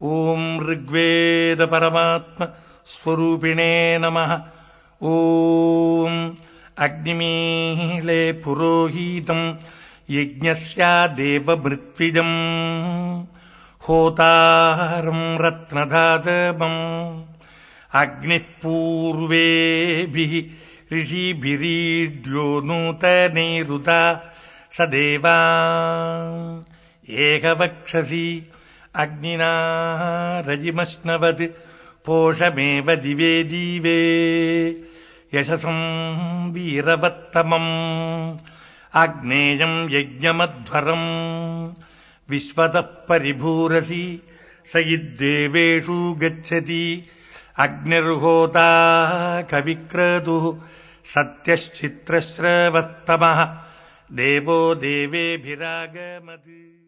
ఓం ఋగ్వేద పరమాత్మ స్వరూపిణే నమః. ఓం అగ్నిమీళే పురోహితం యజ్ఞస్యాదేవమృత్విజం హోతారం రత్నధాతవం అగ్నిః పూర్వేభిః ఋషిభిరీడ్యో నూతనైరుతా సదేవా ఏకవక్షసి అగ్నినా రజిమశ్నవత్ పోషమేవ దివే దివే యశసం వీరవత్తమం ఆగ్నేయం యజ్ఞమధ్వరం విశ్వతః పరిభూరసి స ఇద్దేవేషు గచ్చతి అగ్నిర్హోతా కవిక్రతుః సత్యశ్చిత్రశ్రవస్తమః దేవో దేవేభిరాగమత్.